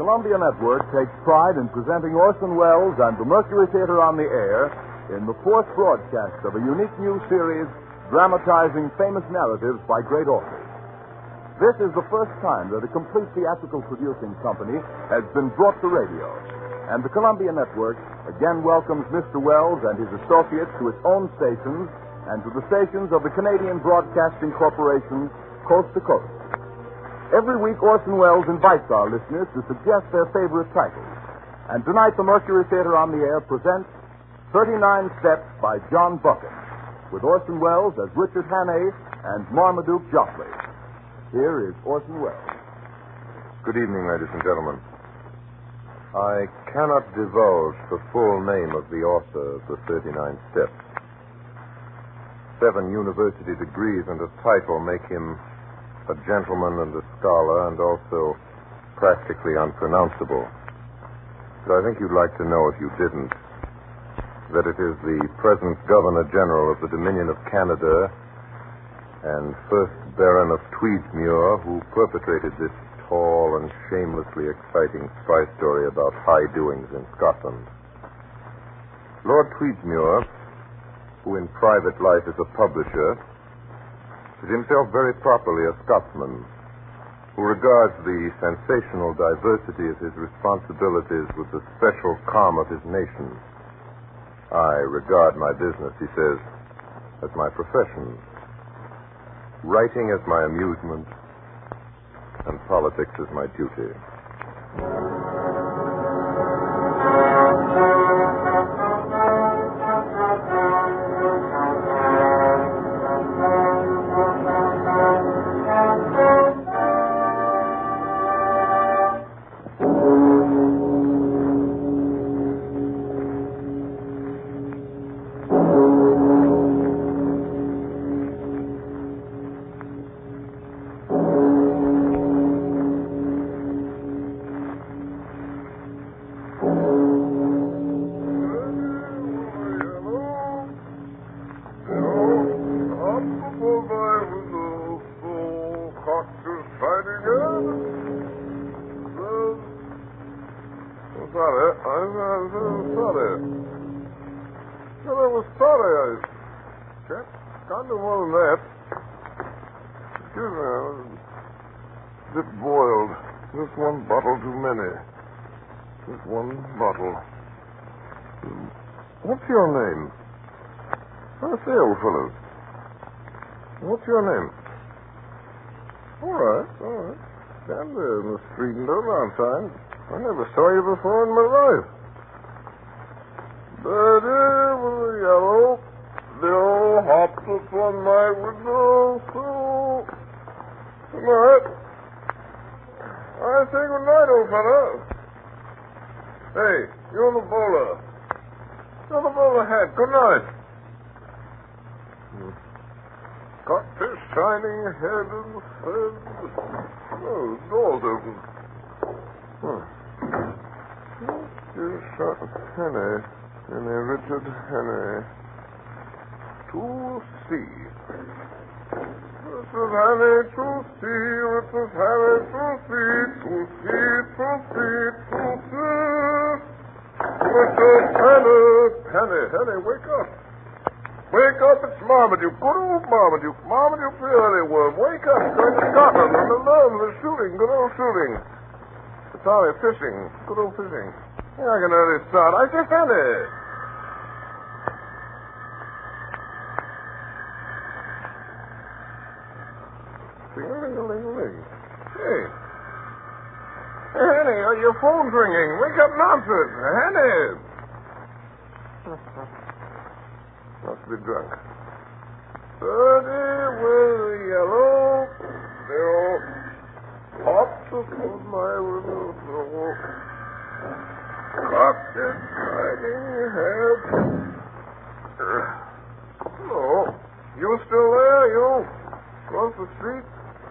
Columbia Network takes pride in presenting Orson Welles and the Mercury Theater on the air in the fourth broadcast of a unique new series dramatizing famous narratives by great authors. This is the first time that a complete theatrical producing company has been brought to radio, and the Columbia Network again welcomes Mr. Welles and his associates to its own stations and to the stations of the Canadian Broadcasting Corporation, coast to coast. Every week, Orson Welles invites our listeners to suggest their favorite titles. And tonight, the Mercury Theater on the Air presents 39 Steps by John Buchan, with Orson Welles as Richard Hannay and Marmaduke Joffrey. Here is Orson Welles. Good evening, ladies and gentlemen. I cannot divulge the full name of the author of the 39 Steps. 7 university degrees and a title make him a gentleman and a scholar, and also practically unpronounceable. But I think you'd like to know, if you didn't, that it is the present Governor-General of the Dominion of Canada and first Baron of Tweedsmuir who perpetrated this tall and shamelessly exciting spy story about high doings in Scotland. Lord Tweedsmuir, who in private life is a publisher, is himself very properly a Scotsman who regards the sensational diversity of his responsibilities with the special calm of his nation. I regard my business, he says, as my profession, writing as my amusement, and politics as my duty. Can't do more than that. Excuse me, I'm a bit boiled. Just one bottle too many. Just one bottle. What's your name? I say, old fellow. What's your name? All right. Stand there in the street and don't outside. I never saw you before in my life. Birdie with a yellow bill hopped upon my window, so good night. I say good night, old fella. Hey, you're the bowler. You're the bowler hat. Good night. Got this shining head and said, oh, the door's open. Here's Hannay, Richard Hannay. To see. Richard Hannay, to see. Richard Hannay, to see. To see, to see, to see. Richard Hannay, wake up. Wake up, it's Marmaduke. Good old Marmaduke. Marmaduke the early worm. Wake up. Going to Scotland and alone. They're shooting. Good old shooting. Sorry, fishing. Good old fishing. Yeah, I can early start. I say, Hannay. Ding-a-ling-a-ling-a-ling. Hey. Hey, Hannay, your phone's ringing. Wake up and answer it. Hannay. Must be drunk. Birdie with a yellow bill hopped upon my window sill. Cocked its shining head. Hello. You still there, you? Across the street?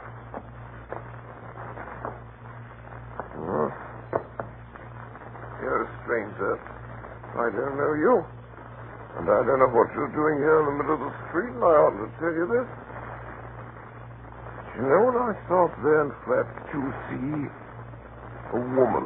You're a stranger. I don't know you. And I don't know what you're doing here in the middle of the street, and I ought to tell you this. You know what I saw there in flat 2C? A woman.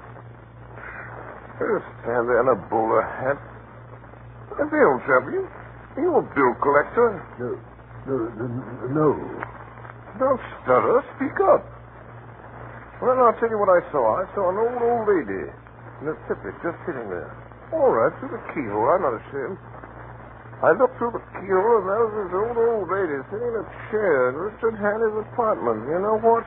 Just stand there in a bowler hat. If they don't trouble you, you a bill collector. No. Don't stutter. Speak up. Well, I'll tell you what I saw. I saw an old lady in a tippet just sitting there. All right, through the keyhole. I'm not ashamed. I looked through the keyhole, and there was this old lady sitting in a chair in Richard Hanley's apartment. You know what?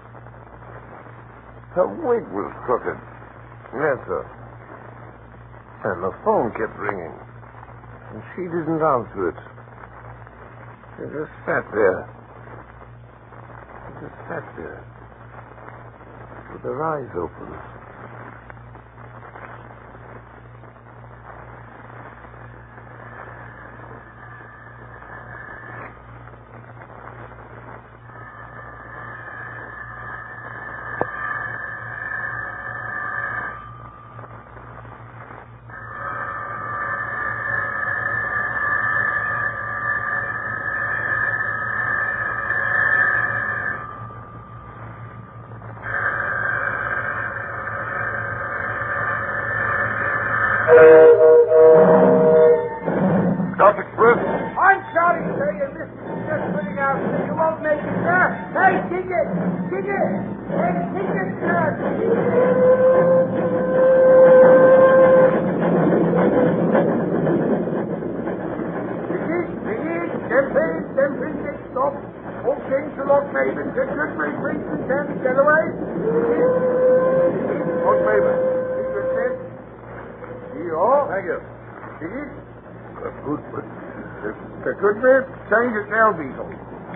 Her wig was crooked. Yes, sir. And the phone kept ringing. And she didn't answer it. She just sat there. With her eyes open. South Express? I'm sorry, sir. Your list is just putting out. You won't make it, sir. Hey, ticket! Ticket! Hey, ticket, sir! Ticket! Them things get stopped. All things to Lord Maven. Get good, my friends, and Sandy Galloway. Lord Maven. Ticket, sir. Thank you. Ticket? Good, but... Could we change it now, Beetle?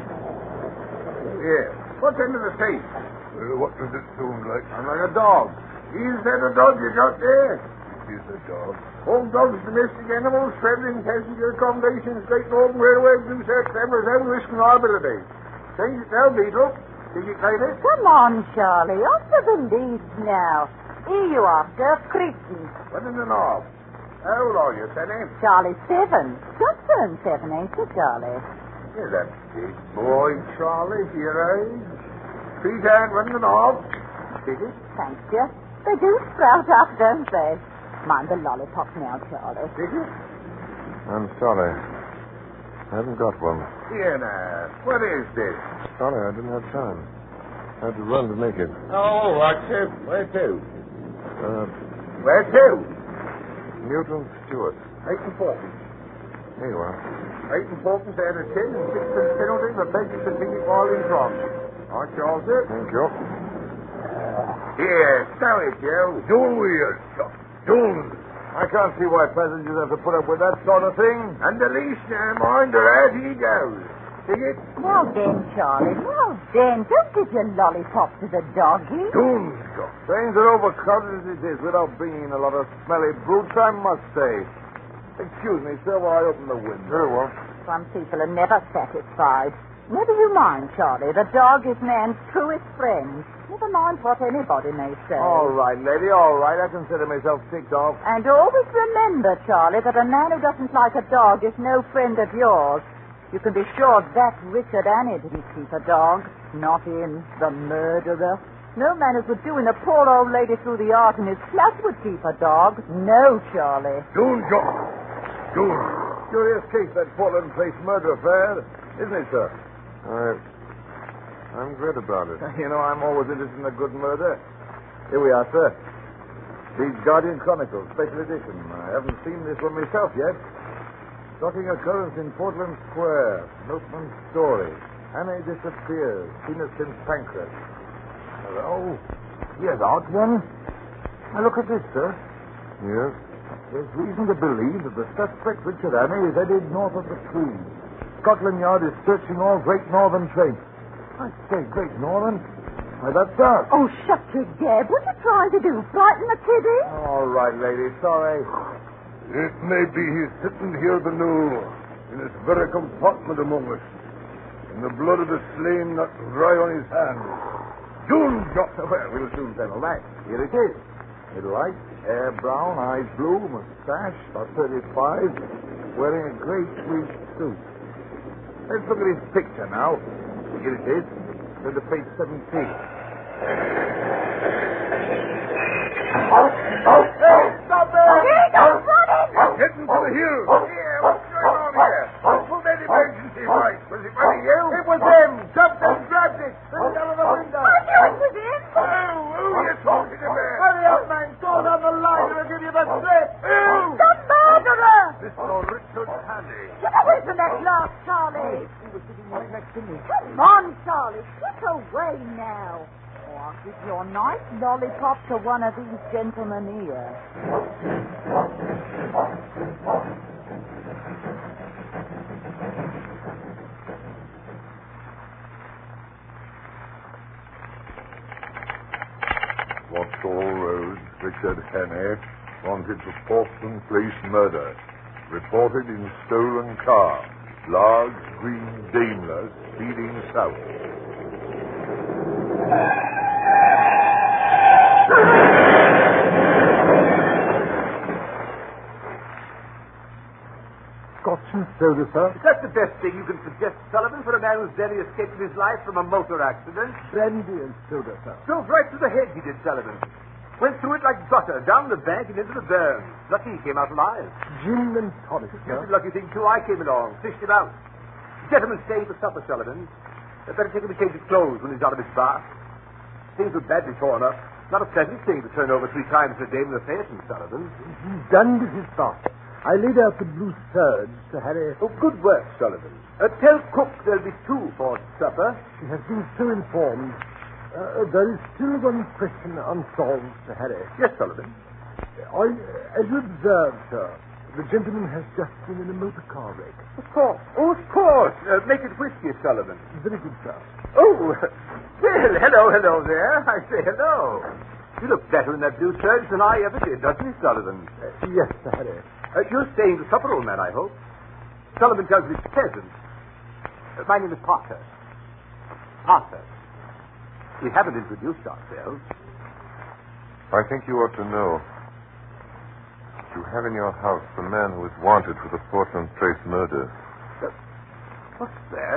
Yeah. What's into the safe? what does it sound like? I'm like a dog. Is that a dog you got there? Is a dog. All dogs, domestic animals, traveling passenger accommodations, Great Northern Railway, Blue Search, cameras, and risk and liability. Change it now, Beetle. Did you claim it? Come on, Charlie. Off to the lead now. Here you are, Sir Crichton. What in the knob? How old are you, Sonny? Charlie, 7. Just turned 7, ain't you, Charlie? You're that big boy, Charlie, for your age. 3 times running the knob. Did it? Thank you. They do sprout up, don't they? Mind the lollipop now, Charlie. Did you? I'm sorry. I haven't got one. Here now. What is this? Sorry, I didn't have time. I had to run to make it. Oh, what's it? Where to? Where to? Newton Stewart. 8 and 4. Here you are. 8 and 4 out of 10 and 6 penalty for begging to continue filing from. Aren't you all set? Thank you. Here, stow it, Joe. Don't we, don't. I can't see why passengers have to put up with that sort of thing. And the leash now, mind, or out he goes. See it? Now then, Charlie. Now then. Don't give your lollipop to the doggy. Don't. Trains are overcrowded as it is without bringing in a lot of smelly brutes, I must say. Excuse me, sir, while I open the window. Very well. Some people are never satisfied. Never you mind, Charlie. The dog is man's truest friend. Never mind what anybody may say. All right, lady, all right. I consider myself ticked off. And always remember, Charlie, that a man who doesn't like a dog is no friend of yours. You can be sure that Richard Annie didn't keep a dog. Not in The Murderer. No man who could do in a poor old lady through the art in his flat would keep a dog. No, Charlie. Don't. Curious case, that Portland Place murder affair, isn't it, sir? I'm glad about it. You know, I'm always interested in a good murder. Here we are, sir. The Guardian Chronicle, special edition. I haven't seen this one myself yet. Shocking occurrence in Portland Square. Milkman's story. Annie disappears. Seen her since Pancras. Hello? Yes, out one. Now look at this, sir. Yes? There's reason to believe that the suspect, Richard Annie, is headed north of the Tweed. Scotland Yard is searching all Great Northern trains. I say Great Northern? Why, that's us. Oh, shut your gab. What are you trying to do? Frighten the kiddie? All right, lady. Sorry. It may be he's sitting here below, in this very compartment among us, and the blood of the slain not dry on his hands. June, Well, we'll soon settle that. Here it is. Middle-height, hair brown, eyes blue, mustache, about 35, wearing a gray tweed suit. Let's look at his picture now. Here it is. Turn to page 17. Hey, stop there! Don't run in! Heading for the hill. Yeah, what's going on here? Who made emergency light? Was it one of you? It was them. Jumped and grabbed it. Threw it out of the window. I knew it was him. Oh, who are you talking about? Hurry up, man. Go down the line and I'll give you the slip. Who? The murderer! Mr. Richard Hanley. Get away from that glass, Charlie. He was sitting right next to me. Come on, Charlie. Get away now. Or I'll give your nice lollipop to one of these gentlemen here. Vauxhall Road, Richard Hannay, wanted for Portland Place murder. Reported in stolen car. Large green Daimler speeding south. Scotch and soda, sir. Is that the best thing you can suggest, Sullivan, for a man who's barely escaped his life from a motor accident? Brandy and soda, sir. Drove right through the head, he did, Sullivan. Went through it like butter, down the bank and into the burn. Lucky he came out alive. Gin and tonic, It's sir. a lucky thing, too. I came along, fished him out. Gentlemen staying for supper, Sullivan. They'd better take him a change of clothes when he's out of his bath. Things were badly torn up. Not a pleasant thing to turn over 3 times a day with a phaeton, Sullivan. He's done with his bath. I laid out the blue serge to Harry. Oh, good work, Sullivan. Tell cook there'll be 2 for supper. She has been so informed. There is still one question unsolved, Sir Harry. Yes, Sullivan. As you observed, sir, the gentleman has just been in a motor car wreck. Of course. Oh, of course. Make it whiskey, Sullivan. Very good, sir. Oh, well, hello there. I say hello. You look better in that blue serge than I ever did, doesn't he, Sullivan? Yes, Sir Harry. You're staying to supper, old man, I hope. Sullivan tells me it's pleasant. My name is Parker. Parker. We haven't introduced ourselves. I think you ought to know. You have in your house the man who is wanted for the Portland Place murder. What's that?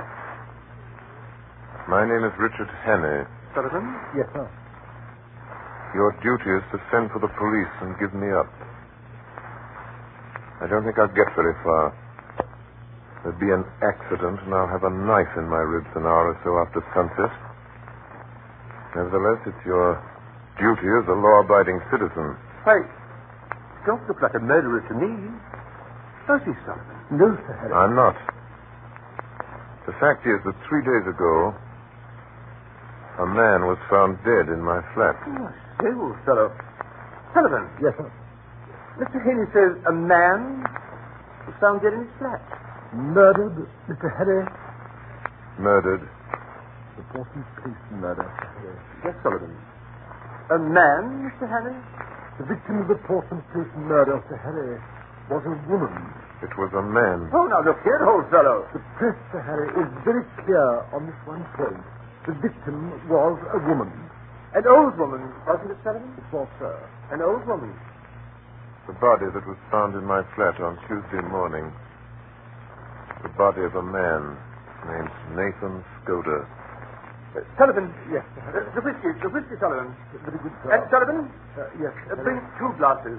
My name is Richard Hannay. Sullivan? Yes, sir. Your duty is to send for the police and give me up. I don't think I'll get very far. There'll be an accident, and I'll have a knife in my ribs an hour or so after sunset. Nevertheless, it's your duty as a law-abiding citizen. Hey, don't look like a murderer to me. Does he, Sullivan? No, Sir Harry. I'm not. The fact is that 3 days ago, a man was found dead in my flat. Oh, say, old fellow. Sullivan, Yes, sir. Mr. Haney says a man was found dead in his flat. Murdered, Mr. Harry. Murdered. The Portland Place murder, Sir Harry. Yes, Sullivan. A man, Mr. Haney? The victim of the Portland Place murder, Sir Harry, was a woman. It was a man. Oh, now look here, old fellow. The press, Sir Harry, is very clear on this one point. The victim was a woman. An old woman, wasn't it, Sullivan? It was, sir. An old woman. The body that was found in my flat on Tuesday morning. The body of a man named Nathan Skoda. Sullivan. Yes, sir. The whiskey, Sullivan. Very good, sir. And Sullivan, Yes, Sir Harry. bring 2 glasses.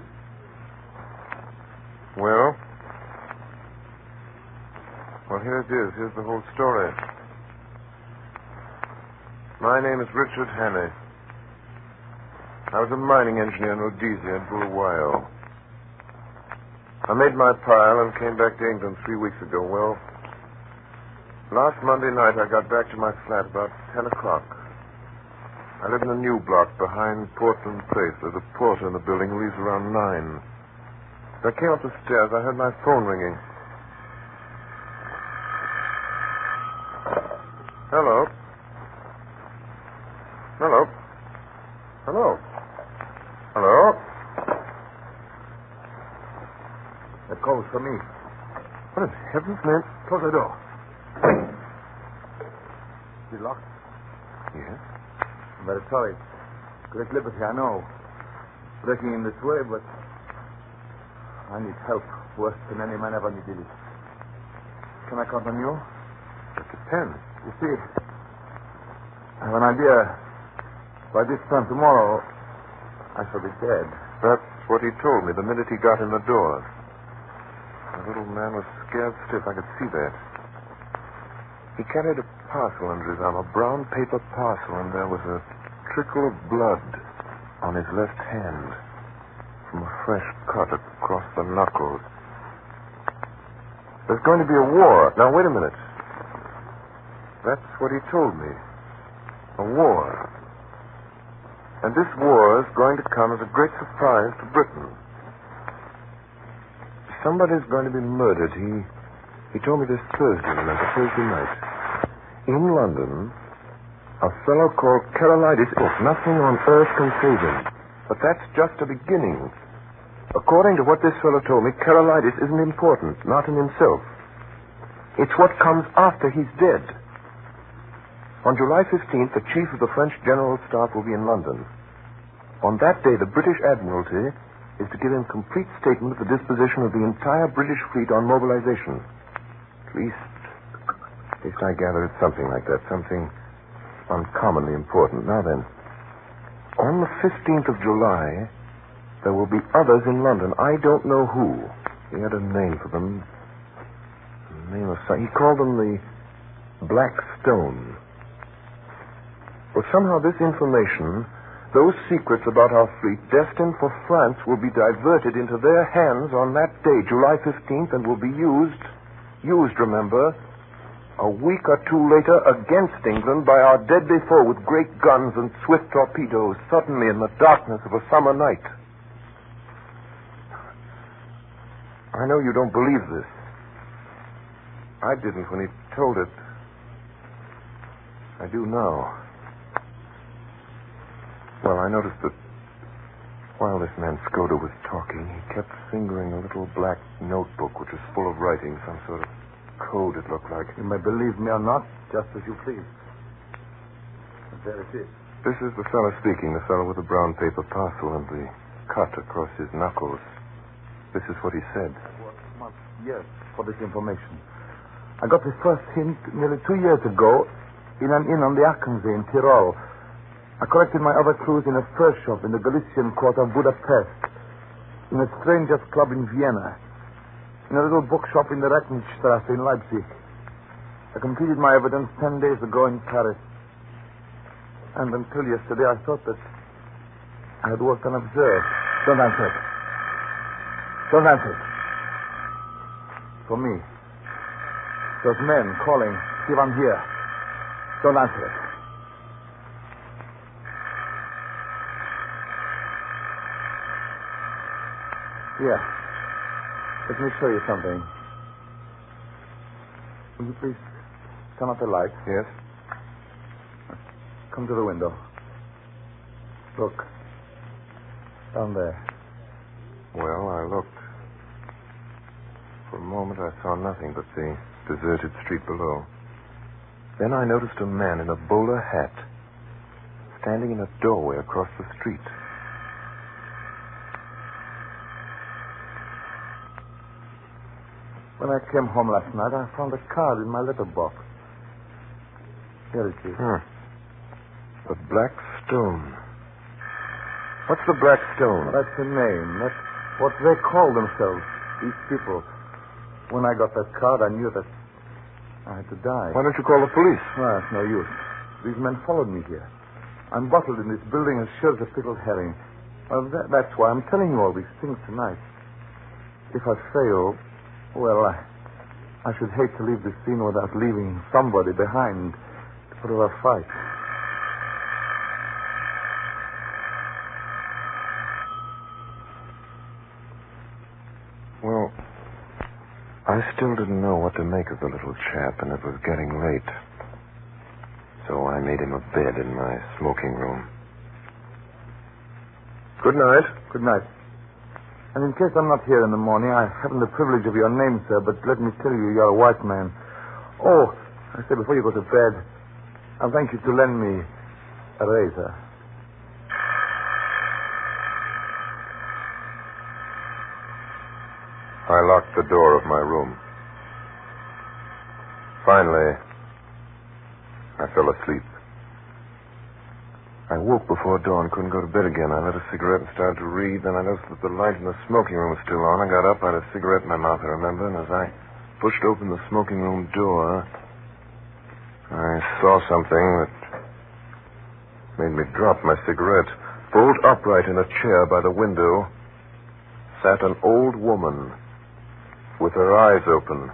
Well, here it is. Here's the whole story. My name is Richard Hannay. I was a mining engineer in Rhodesia and Bulawayo. I made my pile and came back to England 3 weeks ago. Well, last Monday night I got back to my flat about 10 o'clock. I live in a new block behind Portland Place. There's a porter in the building who leaves around 9. As I came up the stairs, I heard my phone ringing. Hello? Hello? Hello? Hello? That call was for me. What in heaven's name? Close the door. Is it locked? Yes? I'm very sorry. Great liberty, I know. Breaking in this way, but I need help worse than any man ever needed it. Can I count on you? It depends. You see, I have an idea. By this time tomorrow, I shall be dead. That's what he told me the minute he got in the door. The little man was scared stiff. I could see that. He carried a parcel under his arm, a brown paper parcel, and there was a trickle of blood on his left hand from a fresh cut across the knuckles. There's going to be a war. Now, wait a minute. That's what he told me. A war. And this war is going to come as a great surprise to Britain. Somebody's going to be murdered. He told me this Thursday, remember, Thursday night. In London, a fellow called Karolides. Look, nothing on earth can save him. But that's just a beginning. According to what this fellow told me, Karolides isn't important, not in himself. It's what comes after he's dead. On July 15th, the chief of the French General Staff will be in London. On that day, the British Admiralty is to give him complete statement of the disposition of the entire British fleet on mobilization. At least I gather it's something like that, something uncommonly important. Now then, on the 15th of July, there will be others in London. I don't know who. He had a name for them. He called them the Black Stone. Well, somehow this information, those secrets about our fleet destined for France, will be diverted into their hands on that day, July 15th, and will be used, remember, a week or two later against England by our deadly foe with great guns and swift torpedoes, suddenly in the darkness of a summer night. I know you don't believe this. I didn't when he told it. I do now. Well, I noticed that while this man Skoda was talking, he kept fingering a little black notebook which was full of writing, some sort of code, it looked like. You may believe me or not, just as you please. And there it is. This is the fellow speaking, the fellow with the brown paper parcel and the cut across his knuckles. This is what he said. Yes, for this information. I got the first hint nearly 2 years ago in an inn on the Achensee in Tyrol. I collected my other clues in a fur shop in the Galician quarter of Budapest, in a stranger's club in Vienna, in a little bookshop in the Rechnstrasse in Leipzig. I completed my evidence 10 days ago in Paris. And until yesterday, I thought that I had worked unobserved. Don't answer it. Don't answer it. For me. Those men calling, see if I'm here. Don't answer it. Here. Let me show you something. Will you please turn off the light? Yes? Come to the window. Look. Down there. Well, I looked. For a moment, I saw nothing but the deserted street below. Then I noticed a man in a bowler hat standing in a doorway across the street. When I came home last night, I found a card in my letterbox. Here it is. The Black Stone. What's the Black Stone? That's the name. That's what they call themselves, these people. When I got that card, I knew that I had to die. Why don't you call the police? No, it's no use. These men followed me here. I'm bottled in this building as sure as a pickled herring. Well, that's why I'm telling you all these things tonight. If I fail, well, I should hate to leave this scene without leaving somebody behind to put up a fight. Well, I still didn't know what to make of the little chap, and it was getting late. So I made him a bed in my smoking room. Good night. Good night. And in case I'm not here in the morning, I haven't the privilege of your name, sir, but let me tell you, you're a white man. Oh, I say, before you go to bed, I'll thank you to lend me a razor. I locked the door of my room. Finally, I fell asleep. I woke before dawn, couldn't go to bed again. I lit a cigarette and started to read. Then I noticed that the light in the smoking room was still on. I got up, I had a cigarette in my mouth, I remember, and as I pushed open the smoking room door, I saw something that made me drop my cigarette. Bolt upright in a chair by the window sat an old woman with her eyes open.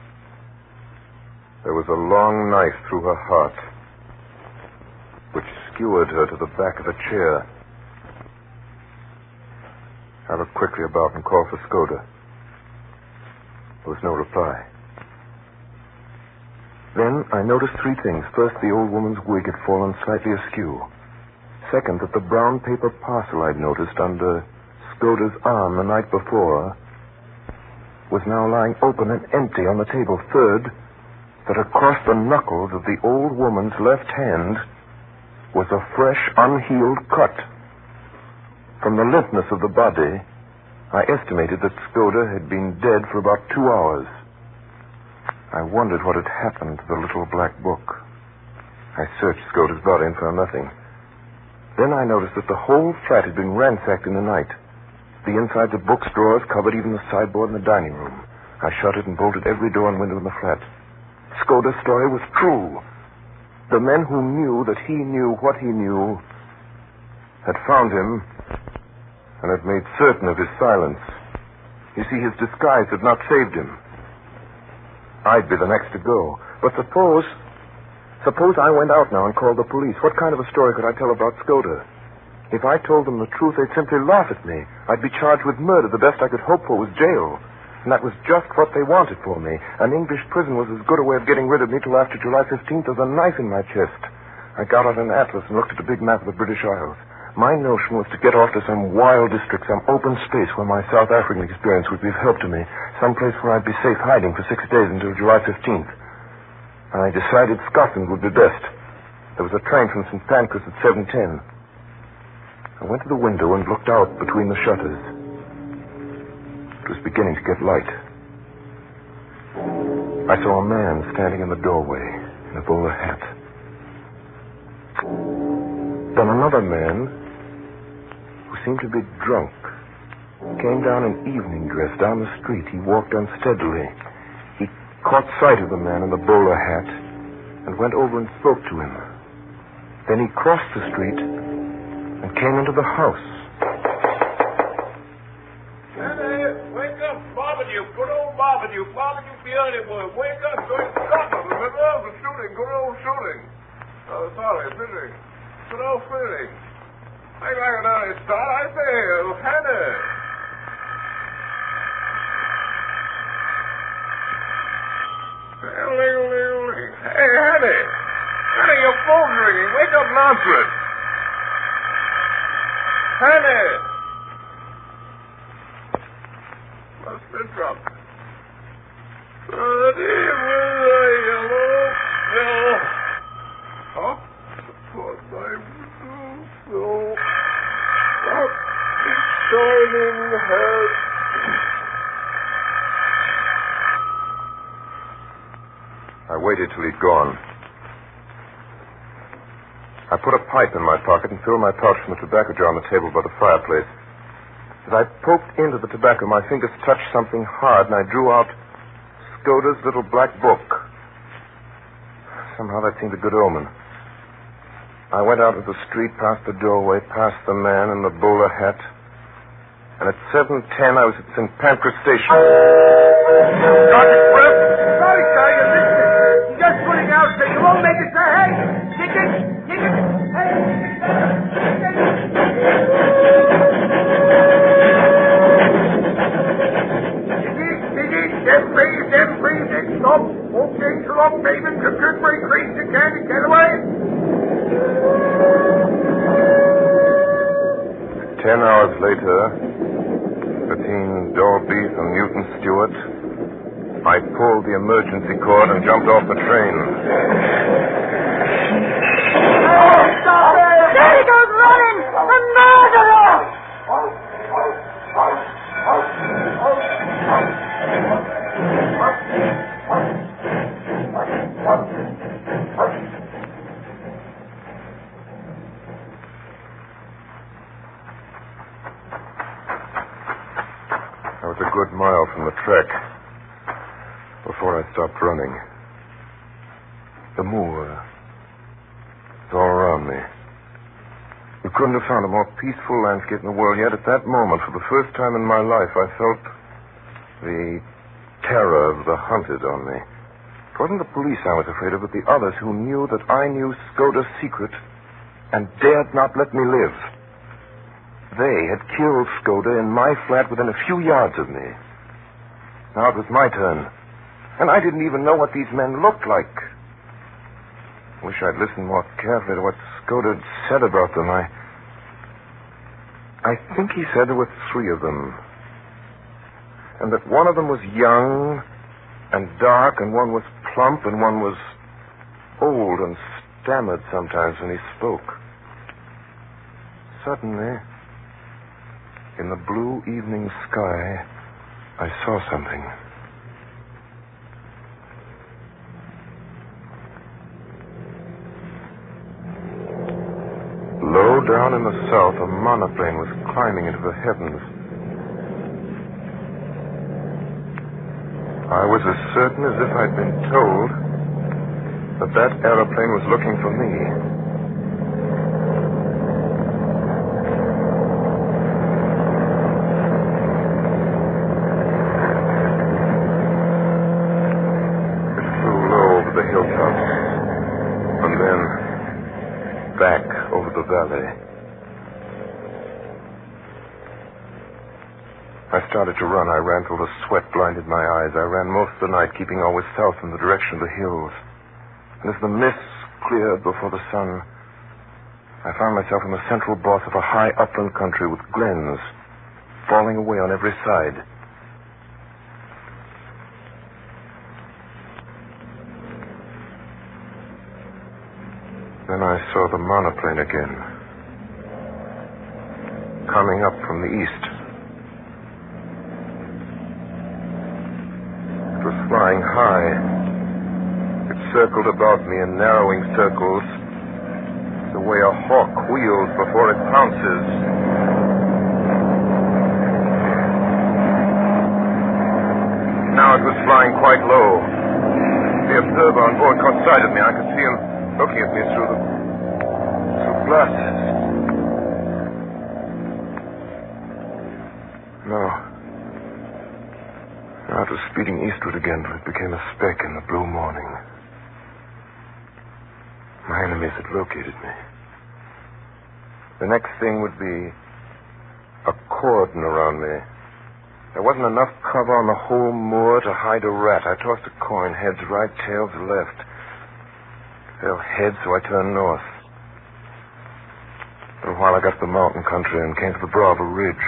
There was a long knife through her heart, which skewered her to the back of the chair. I looked quickly about and called for Skoda. There was no reply. Then I noticed three things. First, the old woman's wig had fallen slightly askew. Second, that the brown paper parcel I'd noticed under Skoda's arm the night before was now lying open and empty on the table. Third, that across the knuckles of the old woman's left hand was a fresh, unhealed cut. From the limpness of the body, I estimated that Skoda had been dead for about 2 hours. I wondered what had happened to the little black book. I searched Skoda's body and found nothing. Then I noticed that the whole flat had been ransacked in the night. The insides of books, drawers, covered even the sideboard in the dining room. I shuttered and bolted every door and window in the flat. Skoda's story was true. The men who knew that he knew what he knew had found him and had made certain of his silence. You see, his disguise had not saved him. I'd be the next to go. But suppose I went out now and called the police. What kind of a story could I tell about Skoda? If I told them the truth, they'd simply laugh at me. I'd be charged with murder. The best I could hope for was jail. And that was just what they wanted for me. An English prison was as good a way of getting rid of me till after July 15th as a knife in my chest. I got out an atlas and looked at the big map of the British Isles. My notion was to get off to some wild district, some open space where my South African experience would be of help to me, some place where I'd be safe hiding for 6 days until July 15th. I decided Scotland would be best. There was a train from St. Pancras at 7:10. I went to the window and looked out between the shutters. It was beginning to get light. I saw a man standing in the doorway in a bowler hat. Then another man, who seemed to be drunk, came down in evening dress down the street. He walked unsteadily. He caught sight of the man in the bowler hat and went over and spoke to him. Then he crossed the street and came into the house. Marmaduke behind it, boy. Wake up, going to Scotland. Remember? The shooting, good old shooting. Oh, sorry, busy. Good old shooting. I like an early start. I say, Hannah. Hey, Hannah. Hannah, your phone's ringing. Wake up and answer it. Hannah. Must be dropped. Good evening, yellow pill. Up what I do. Up its shining head. I waited till he'd gone. I put a pipe in my pocket and filled my pouch from the tobacco jar on the table by the fireplace. As I poked into the tobacco, my fingers touched something hard, and I drew out Skoda's little black book. Somehow that seemed a good omen. I went out into the street, past the doorway, past the man in the bowler hat, and at 7:10 I was at St. Pancras Station. Sergeant Phillips! Sorry, sir, you're listening. You're just pulling out, sir. You won't make it, sir. Hey! Ticket! Ticket! Hey! Them freeze, stop. Okay, stop, David. Computer break, race the candy, get away. 10 hours later, between Dolbeath and Newton Stewart, I pulled the emergency cord and jumped off the train. Oh, stop it! There he goes running! A murderer! before I stopped running. The moor. It's all around me. You couldn't have found a more peaceful landscape in the world, yet at that moment, for the first time in my life, I felt the terror of the hunted on me. It wasn't the police I was afraid of, but the others who knew that I knew Skoda's secret and dared not let me live. They had killed Skoda in my flat within a few yards of me. Now it was my turn, and I didn't even know what these men looked like. I wish I'd listened more carefully to what Skoda had said about them. I think he said there were 3 of them, and that one of them was young and dark, and one was plump, and one was old and stammered sometimes when he spoke. Suddenly, in the blue evening sky, I saw something. Low down in the south, a monoplane was climbing into the heavens. I was as certain as if I'd been told that aeroplane was looking for me. It flew low over the hilltops, and then back over the valley. I started to run. I ran till the sweat blinded my eyes. I ran most of the night, keeping always south in the direction of the hills. And as the mists cleared before the sun, I found myself in the central boss of a high upland country with glens falling away on every side. Then I saw the monoplane again, coming up from the east. It was flying high. It circled about me in narrowing circles, the way a hawk wheels before it pounces. Now it was flying quite low. The observer on board caught sight of me. I could see him looking at me through glasses. No. Now it was speeding eastward again, but it became a speck in the blue morning. My enemies had located me. The next thing would be a cordon around me. There wasn't enough cover on the whole moor to hide a rat. I tossed a coin, heads right, tails left. Fell heads, so I turned north. For a while I got to the mountain country and came to the brow of a ridge.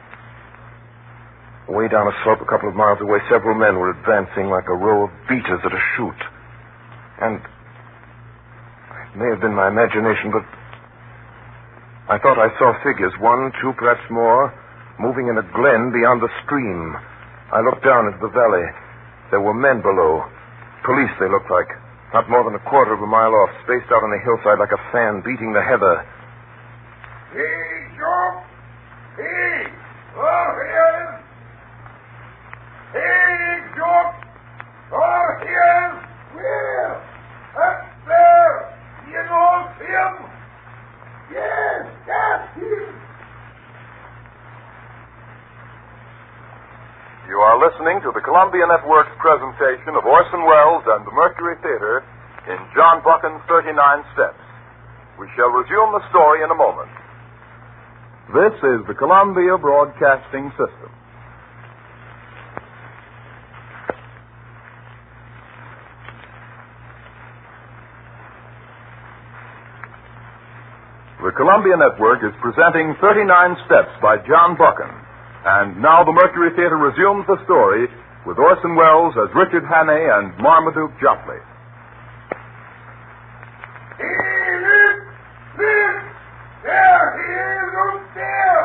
Way down a slope a couple of miles away, several men were advancing like a row of beaters at a shoot. And it may have been my imagination, but I thought I saw figures, 1, 2, perhaps more, moving in a glen beyond the stream. I looked down into the valley. There were men below. Police, they looked like. Not more than a quarter of a mile off, spaced out on the hillside like a fan beating the heather. Hey, Joe! Hey! Oh, here! Hey, Joe! Oh, here! Where? Up there! You know him? Yes, that's him! You are listening to the Columbia Network's presentation of Orson Welles and the Mercury Theater in John Buchan's 39 Steps. We shall resume the story in a moment. This is the Columbia Broadcasting System. The Columbia Network is presenting 39 Steps by John Buchan. And now the Mercury Theater resumes the story with Orson Welles as Richard Hannay and Marmaduke Jopley. Hey, look! There he is up there!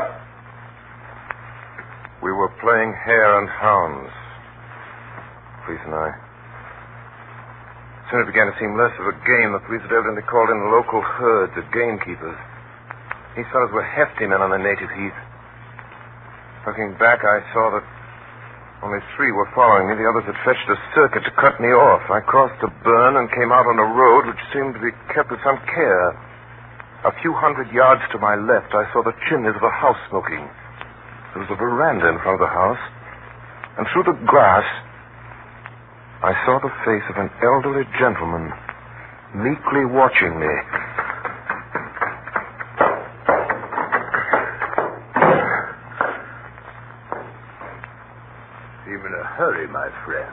We were playing hare and hounds, police and I. Soon it began to seem less of a game. The police had evidently called in the local herds of gamekeepers. These fellows were hefty men on the native heath. Looking back, I saw that Only 3 were following me. The others had fetched a circuit to cut me off. I crossed a burn and came out on a road which seemed to be kept with some care. A few 100 yards to my left, I saw the chimneys of a house smoking. There was a veranda in front of the house, and through the grass, I saw the face of an elderly gentleman meekly watching me. Seem in a hurry, my friend.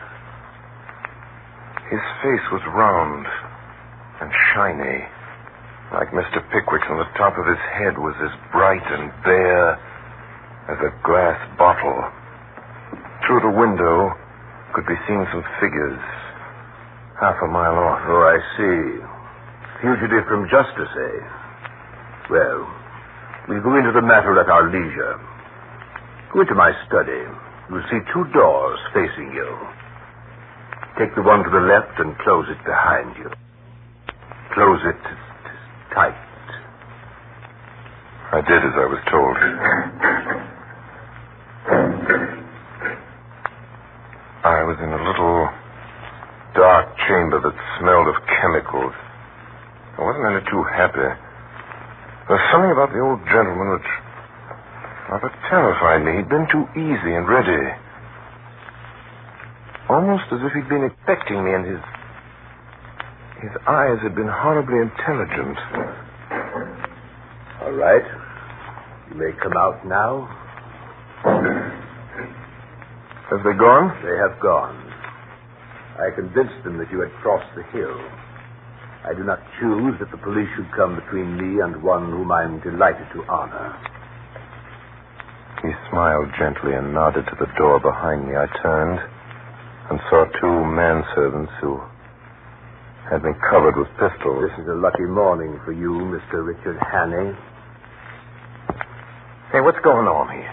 His face was round and shiny, like Mr. Pickwick's, and the top of his head was as bright and bare as a glass bottle. Through the window could be seen some figures half a mile off. Oh, I see. Fugitive from justice, eh? Well, we'll go into the matter at our leisure. Go into my study. You'll see 2 doors facing you. Take the one to the left and close it behind you. Close it tight. I did as I was told. I was in a little dark chamber that smelled of chemicals. I wasn't any too happy. There was something about the old gentleman which rather terrified me. He'd been too easy and ready. Almost as if he'd been expecting me, and his eyes had been horribly intelligent. All right. You may come out now. Have they gone? They have gone. I convinced them that you had crossed the hill. I do not choose that the police should come between me and one whom I'm delighted to honor. He smiled gently and nodded to the door behind me. I turned and saw 2 manservants who had been covered with pistols. This is a lucky morning for you, Mr. Richard Hannay. Hey, what's going on here?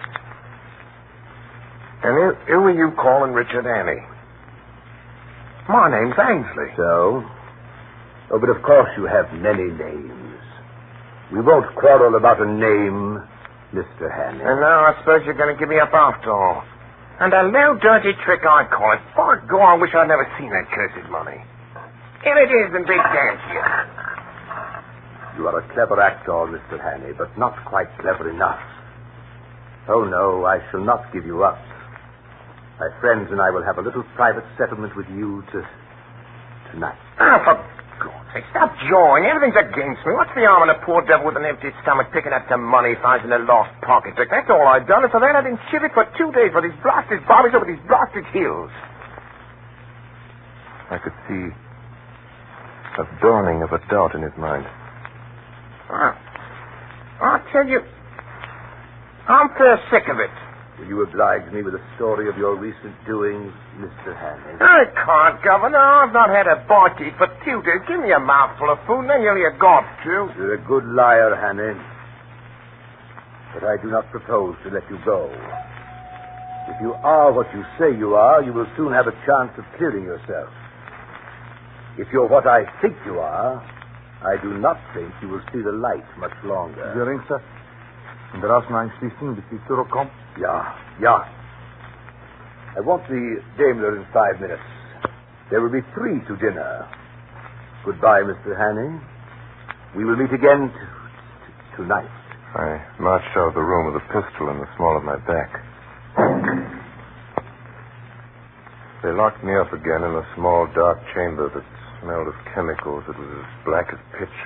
And who are you calling Richard Hannay? My name's Ainsley. So? Oh, but of course you have many names. We won't quarrel about a name, Mr. Hannay. And now I suppose you're going to give me up after all. And a low, dirty trick, I call it. By God, I wish I'd never seen that cursed money. Here it is, and big damn to you. You are a clever actor, Mr. Hannay, but not quite clever enough. Oh, no, I shall not give you up. My friends and I will have a little private settlement with you tonight. Oh, for God's sake, stop jawing. Everything's against me. What's the harm in a poor devil with an empty stomach picking up some money he finds in a lost pocketbook? That's all I've done, and for that I've been shivering for 2 days for these blasted bobbies over these blasted hills. I could see a dawning of a doubt in his mind. I'll tell you, I'm fair sick of it. Will you oblige me with a story of your recent doings, Mr. Hannay? I can't, Governor. I've not had a bite to eat for 2 days. Give me a mouthful of food, and then you'll hear God, too. You're a good liar, Hannay. But I do not propose to let you go. If you are what you say you are, you will soon have a chance of clearing yourself. If you're what I think you are, I do not think you will see the light much longer. Hearing, sir? Inderdaad, mijn schließing, bis die terugkomt. Ja. I want the Daimler in 5 minutes. There will be 3 to dinner. Goodbye, Mr. Hannay. We will meet again tonight. I marched out of the room with a pistol in the small of my back. They locked me up again in a small, dark chamber that smelled of chemicals. It was as black as pitch.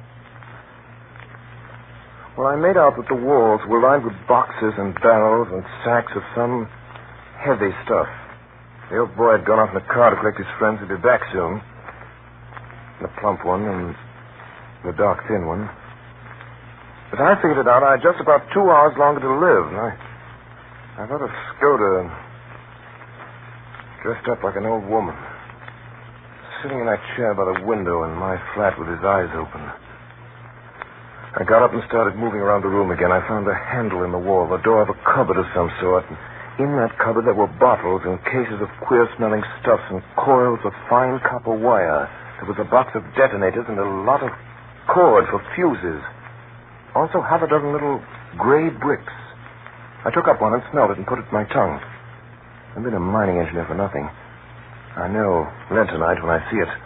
Well, I made out that the walls were lined with boxes and barrels and sacks of some heavy stuff. The old boy had gone off in a car to collect his friends. He'd be back soon. The plump one and the dark, thin one. But I figured it out. I had just about 2 hours longer to live. And I thought of Skoda, dressed up like an old woman, sitting in that chair by the window in my flat with his eyes open. I got up and started moving around the room again. I found a handle in the wall, the door of a cupboard of some sort. And in that cupboard there were bottles and cases of queer-smelling stuffs and coils of fine copper wire. There was a box of detonators and a lot of cord for fuses. Also half a dozen little gray bricks. I took up one and smelled it and put it to my tongue. I've been a mining engineer for nothing. I know lentonite when I see it.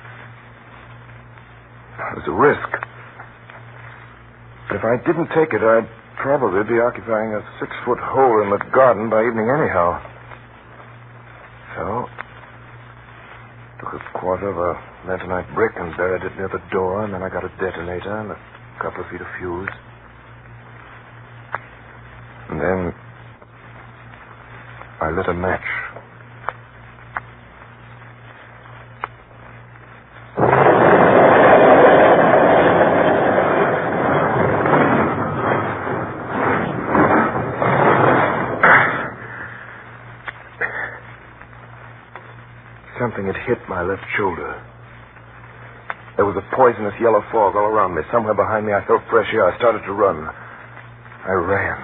It was a risk. But if I didn't take it, I'd probably be occupying a 6-foot hole in the garden by evening anyhow. So, took a quarter of a lentonite brick and buried it near the door, and then I got a detonator and a couple of feet of fuse. And then I lit a match. Something had hit my left shoulder. There was a poisonous yellow fog all around me. Somewhere behind me, I felt fresh air. I started to run. I ran.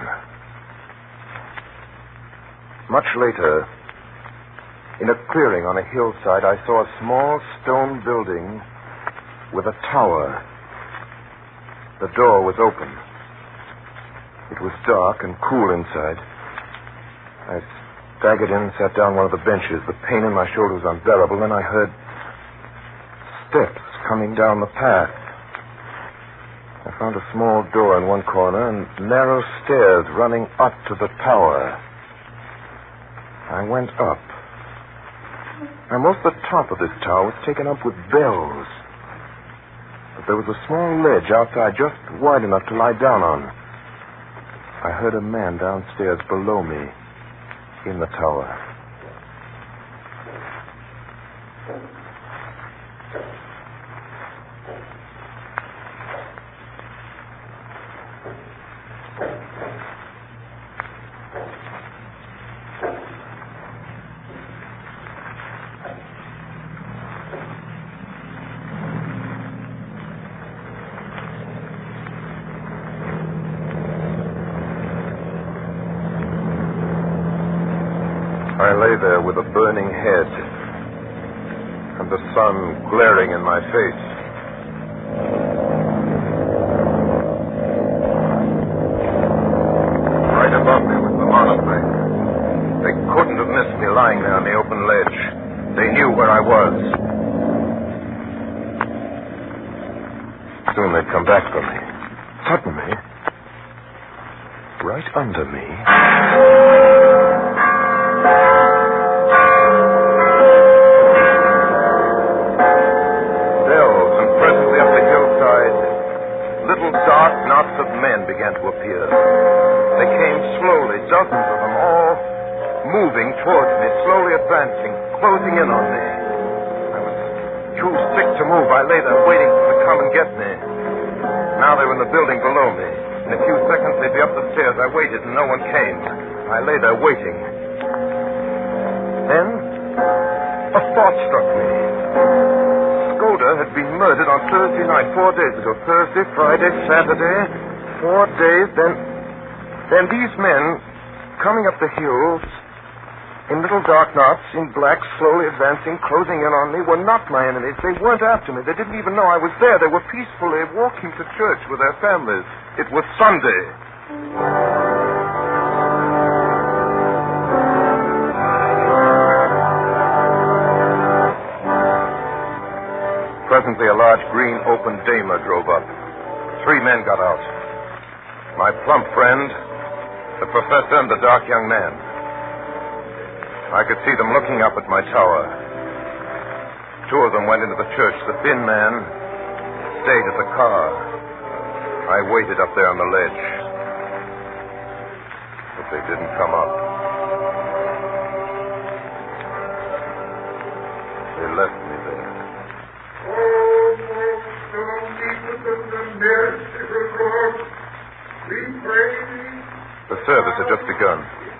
Much later, in a clearing on a hillside, I saw a small stone building with a tower. The door was open. It was dark and cool inside. I staggered in and sat down on one of the benches. The pain in my shoulder was unbearable. Then I heard steps coming down the path. I found a small door in one corner and narrow stairs running up to the tower. I went up. Almost the top of this tower was taken up with bells. But there was a small ledge outside just wide enough to lie down on. I heard a man downstairs below me in the tower. I lay there with a burning head and the sun glaring in my face. Right above me was the monoplane. They couldn't have missed me lying there on the open ledge. They knew where I was. Soon they'd come back for me. Suddenly, right under me, dark knots of men began to appear. They came slowly, dozens of them, all moving towards me, slowly advancing, closing in on me. I was too sick to move. I lay there waiting for them to come and get me. Now they were in the building below me. In a few seconds they'd be up the stairs. I waited and no one came. I lay there waiting. Then a thought struck me. Skoda had been murdered on Thursday night, 4 days ago. Thursday, Friday, Saturday, 4 days. Then these men, coming up the hills, in little dark knots, in black, slowly advancing, closing in on me, were not my enemies. They weren't after me. They didn't even know I was there. They were peacefully walking to church with their families. It was Sunday. Presently, a large green open Daimler drove up. 3 men got out. My plump friend, the professor, and the dark young man. I could see them looking up at my tower. 2 of them went into the church. The thin man stayed at the car. I waited up there on the ledge. But they didn't come up. They left me there. The service had just begun.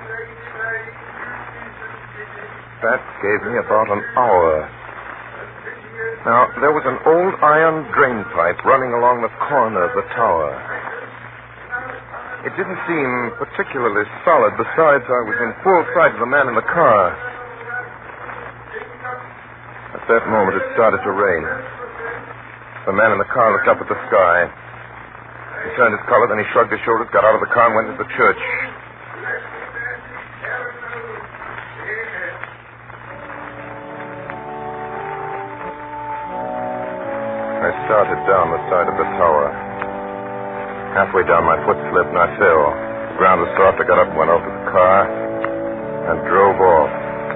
That gave me about an hour. Now, there was an old iron drain pipe running along the corner of the tower. It didn't seem particularly solid. Besides, I was in full sight of the man in the car. At that moment, it started to rain. The man in the car looked up at the sky. He turned his collar, then he shrugged his shoulders, got out of the car, and went into the church. I started down the side of the tower. Halfway down, my foot slipped and I fell. The ground was soft. I got up and went out to the car and drove off.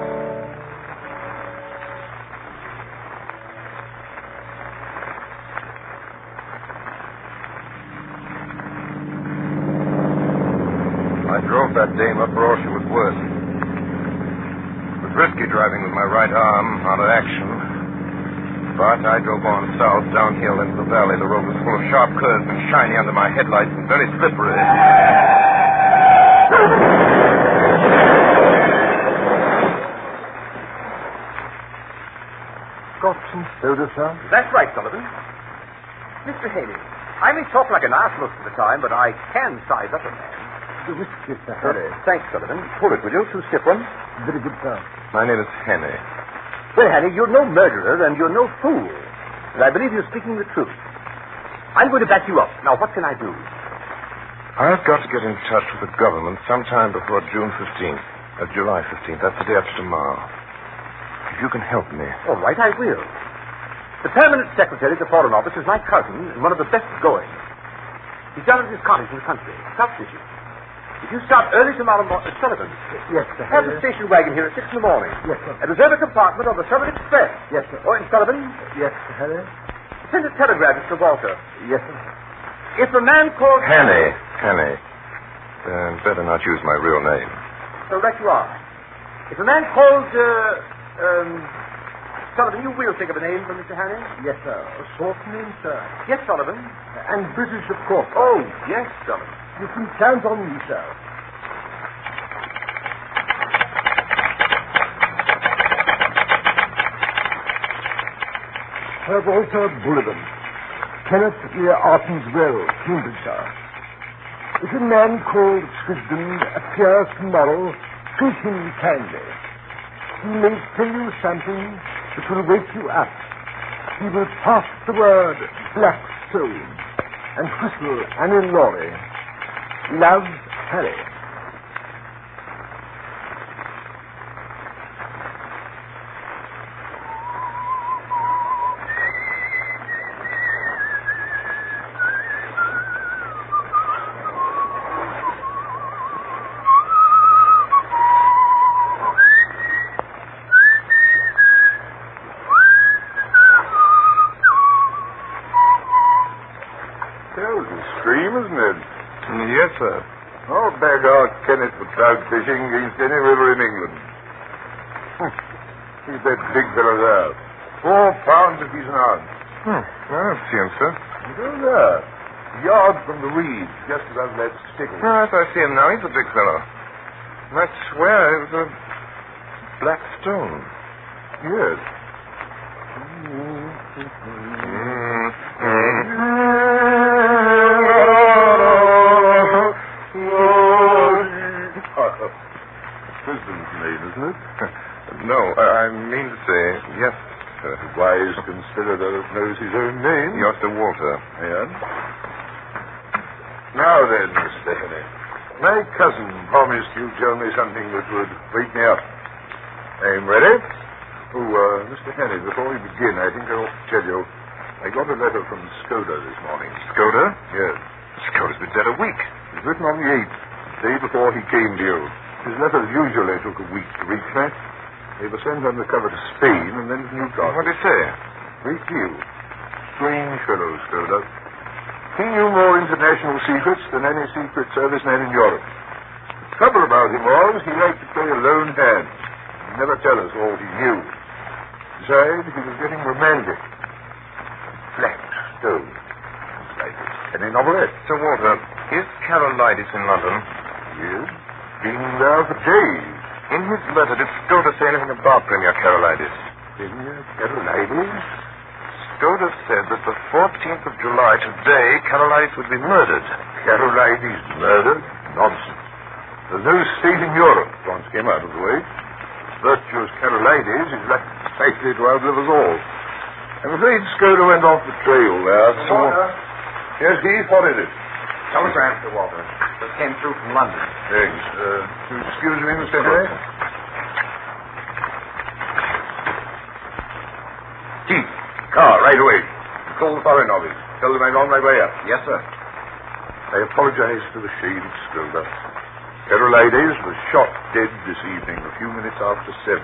I drove that dame up for all she was worth. It was risky driving with my right arm out of action. But I drove on south, downhill into the valley. The road was full of sharp curves and shiny under my headlights and very slippery. Got some soda, sir? That's right, Sullivan. Mr. Haley, I may talk like an ass most of the time, but I can size up a man. The whiskey, sir. Thanks, Sullivan. Pull it, will you? 2 stiff ones. Very good, sir. My name is Henny. Well, Harry, you're no murderer and you're no fool. And I believe you're speaking the truth. I'm going to back you up. Now, what can I do? I've got to get in touch with the government sometime before June 15th. July 15th. That's the day after tomorrow. If you can help me. All right, I will. The permanent secretary of the Foreign Office is my cousin and one of the best going. He's down at his cottage in the country, South Fishing. If you start early tomorrow morning, Sullivan. Yes, sir. Have the station wagon here at 6 in the morning. Yes, sir. And reserve a compartment on the Southern Express. Yes, sir. Oh, and Sullivan, Yes, Sir Harry? send a telegram to Sir Walter. Yes, sir. If a man called... Henny. Better not use my real name. So right you are. If a man called, Sullivan, you will think of a name for Mr. Haney? Yes, sir. A short name, sir. Yes, Sullivan. And British, of course. Oh, yes, Sullivan. You can count on me, sir. Sir Walter Bullivant, Kenneth near Artonsville, Cambridgeshire. If a man called Swisden appears tomorrow, treat him kindly. He may tell you something that will wake you up. He will pass the word Blackstone and whistle Annie Laurie. Love, Harry. There's a stream, isn't it? Yes, sir. Oh, beggar, Kenneth for trout fishing against any river in England. He's that big fellow there. 4 pounds if he's an ounce. I see him, sir. Go there. A yard from the reeds, just above that stick. Yes, I see him now. He's a big fellow. I swear it was a black stone. Yes. Prison's name, isn't it? No, I mean to say, yes, sir. A wise conspirator knows his own name. You're Sir Walter. And? Now then, Mr. Henry. My cousin promised you'd tell me something that would wake me up. I'm ready. Oh, Mr. Henry, before we begin, I think I ought to tell you, I got a letter from Skoda this morning. Skoda? Yes. Skoda's been dead a week. It was written on the 8th, the day before he came to you. His letters usually took a week to reach me. They were sent undercover to Spain and then to Newcastle. What did he say? Great deal. Strange fellow, Skoda. He knew more international secrets than any Secret Service man in Europe. The trouble about him was he liked to play a lone hand. He'd never tell us all he knew. Besides, he was getting romantic. Blackstone. Like any novelette. Sir Walter, is Carolitis in London? Yes. Been there for days. In his letter, did Skoda say anything about Premier Carolitis? Premier Carolitis? Skoda said that the 14th of July, today, Carolitis would be murdered. Carolitis murdered? Nonsense. There's no state in Europe, once came out of the way. Virtuous Carolitis is likely to outlive us all. I'm afraid Skoda went off the trail there. Yes, Keith, what is it? Telegram, Sir Walter. Just came through from London. Thanks. Excuse me, Mr. Henry. Keith, car, right away. call the Foreign Office. Tell them I'm on my way up. Yes, sir. I apologize to the Shade Stoker. Karolides was shot dead this evening, a few minutes after 7.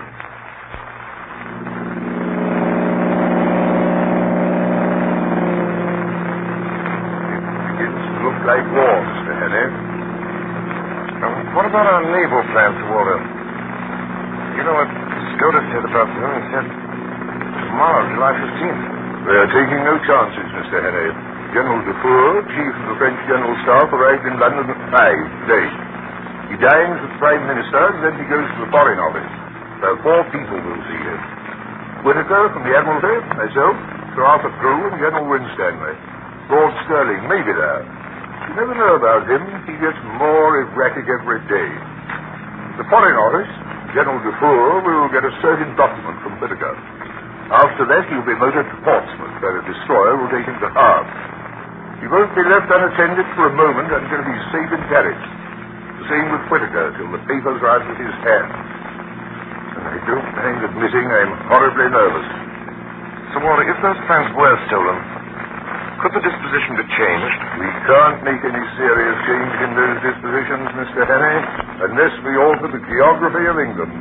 It begins to look like war, Mr. Henney. What about our naval plans, Sir Walter? You know what Skoda said about them? He said tomorrow, July 15th. We are taking no chances, Mr. Henney. General Dufour, chief of the French General Staff, arrived in London at 5 today. He dines with the Prime Minister, and then he goes to the Foreign Office. So 4 people will see him. Whittaker from the Admiralty, myself, Sir Arthur Drew, and General Winstanley. Lord Stirling may be there. You never know about him. He gets more erratic every day. The Foreign Office, General Dufour, will get a certain document from Whittaker. After that, he'll be motored to Portsmouth, where a destroyer will take him to Havre. He won't be left unattended for a moment until he's safe in Paris. The same with Whittaker, till the papers are out of his hands. And I don't mind admitting I'm horribly nervous. Sir Walter, if those plans were stolen, could the disposition be changed? We can't make any serious change in those dispositions, Mr. Henney, unless we alter the geography of England.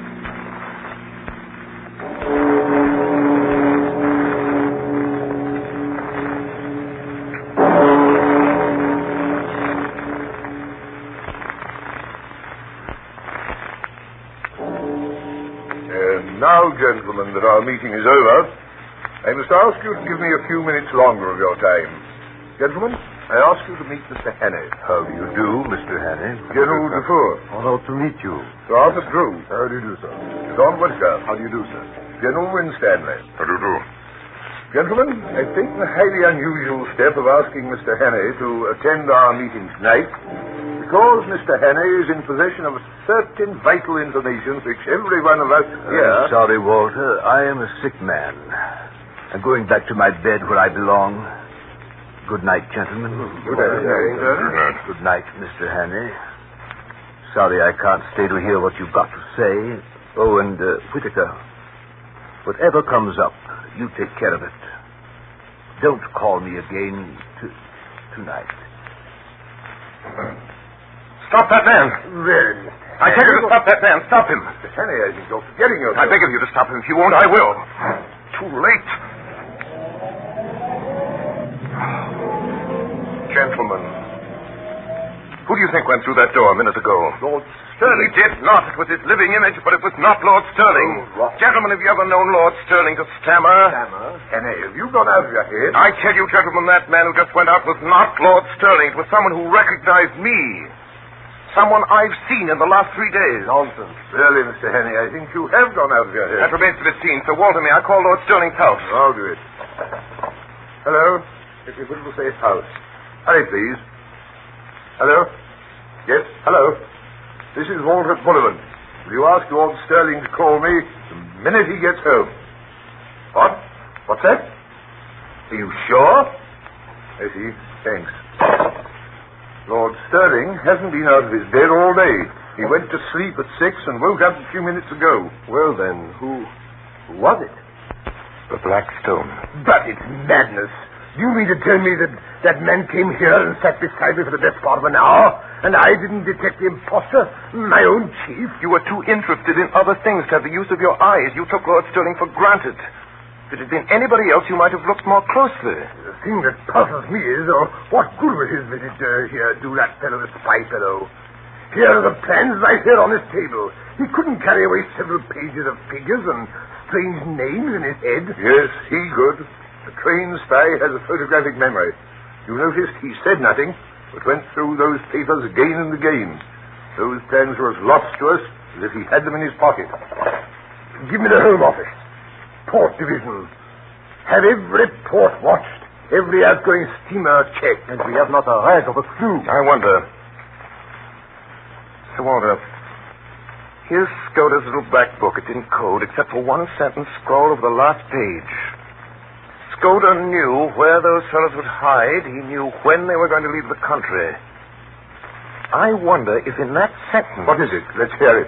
Now, gentlemen, that our meeting is over, I must ask you to give me a few minutes longer of your time. Gentlemen, I ask you to meet Mr. Henney. How do you do, Mr. Henney? General Dufour. Honored to meet you. Sir Arthur Drew. How do you do, sir? John Whittaker. How do you do, sir? General Winstanley. How do you do? Gentlemen, I've taken the highly unusual step of asking Mr. Henney to attend our meeting tonight because Mr. Henney is in possession of certain vital information which every one of us here... sorry, Walter. I am a sick man. I'm going back to my bed where I belong. Good night, gentlemen. Good night. Good night, Mr. Henney. Sorry I can't stay to hear what you've got to say. Oh, and Whittaker, whatever comes up, you take care of it. Don't call me again tonight. Stop that man! Really? I tell you to stop that man. Stop him. Mr. Henney, I think you're forgetting yourself. I beg of you to stop him. If you won't, I will. Too late. Gentlemen, who do you think went through that door a minute ago? Lord Stirling. He did not. It was his living image, but it was not Lord Stirling. Oh, what? Gentlemen, have you ever known Lord Stirling to stammer? Stammer? Henney, have you gone out of your head? I tell you, gentlemen, that man who just went out was not Lord Stirling. It was someone who recognized me. Someone I've seen in the last 3 days. Nonsense. Really, Mr. Henney, I think you have gone out of your head. That remains to be seen. Sir Walter, may I call Lord Stirling's house? I'll do it. Hello? If you will say house. Hurry, please. Hello? Yes, hello. This is Walter Bullivant. Will you ask Lord Stirling to call me the minute he gets home? What? What's that? Are you sure? I see. Thanks. Lord Stirling hasn't been out of his bed all day. He went to sleep at 6 and woke up a few minutes ago. Well, then, who was it? The Black Stone. But it's madness. Do you mean to tell me that that man came here and sat beside me for the best part of an hour, and I didn't detect the impostor, my own chief? You were too interested in other things to have the use of your eyes. You took Lord Stirling for granted. If it had been anybody else, you might have looked more closely. The thing that puzzles me is, what good would his visit here do that fellow, the spy fellow? Here are the plans right here on his table. He couldn't carry away several pages of figures and strange names in his head. Yes, he could. A trained spy has a photographic memory. You noticed he said nothing, but went through those papers again and again. Those plans were as lost to us as if he had them in his pocket. Give me the Home Office. Port Division. Have every port watched, every outgoing steamer checked. And we have not a rag of a clue. I wonder. Sir Walter, here's Skoda's little black book. It's in code, except for one sentence scrawled over the last page. Skoda knew where those fellows would hide. He knew when they were going to leave the country. I wonder if in that sentence... What is it? Let's hear it.